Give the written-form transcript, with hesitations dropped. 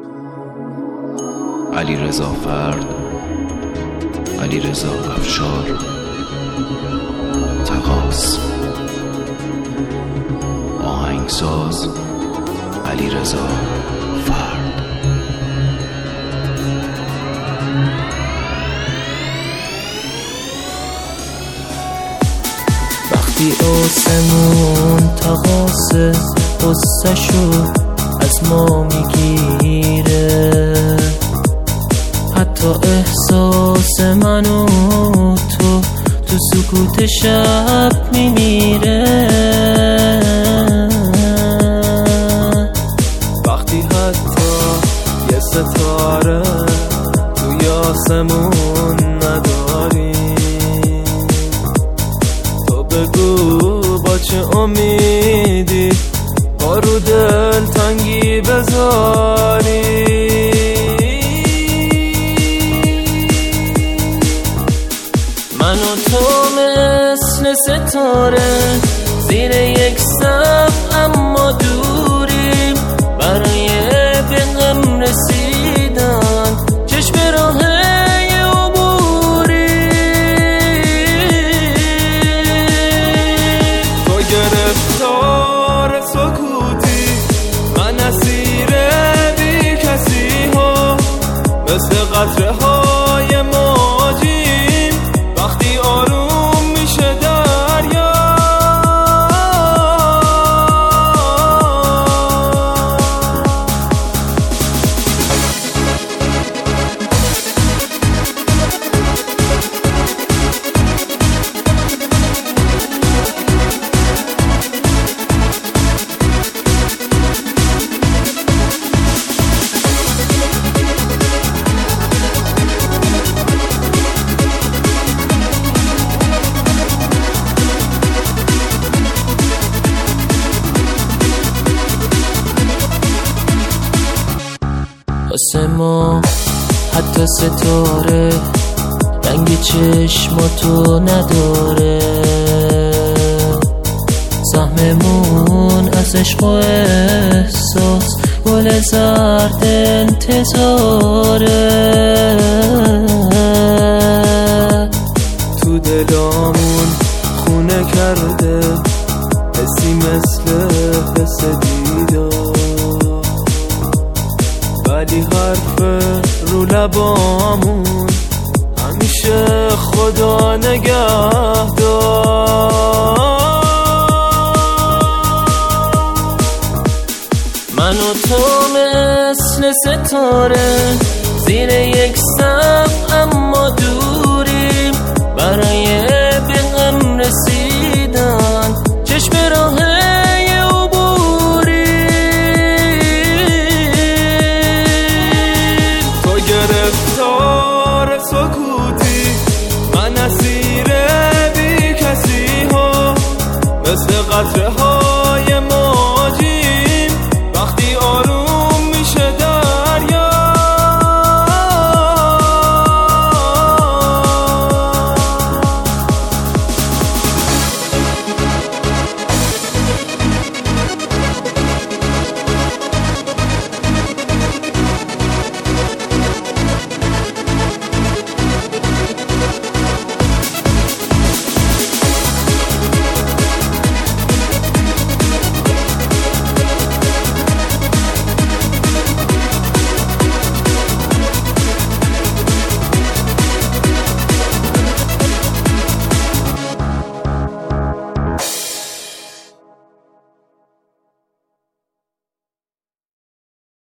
علیرضا فرد، علیرضا افشار، تقاص. آهنگساز علیرضا فرد. وقتی آسمون تقاص قصه‌شو از ما میگیره، حتی احساس من و تو سکوت شب میمیره. وقتی حتی یه ستاره توی آسمون نداریم، تو بگو با چه امیدی با رو دل تنگی بذاری. من و تو مثل ستاره زیر یک سقف اما دوریم، برای به هم رسیدن چشم راه عبوری. تو گرفتار سکوتی، من اسیر بی کسی ها، مثل قطره های موجیم وقتی آروم میشه دریا. واسه ما حتی ستاره رنگ چشم تو نداره، سهممون از عشق و احساس گل زرد انتظاره. تو دلامون خونه کرده حسی مثل حس دیدار، ولی حرف رو لبامون همیشه خدا نگهدار. من و تو مثل ستاره زیر یک سقف اما دوریم، برای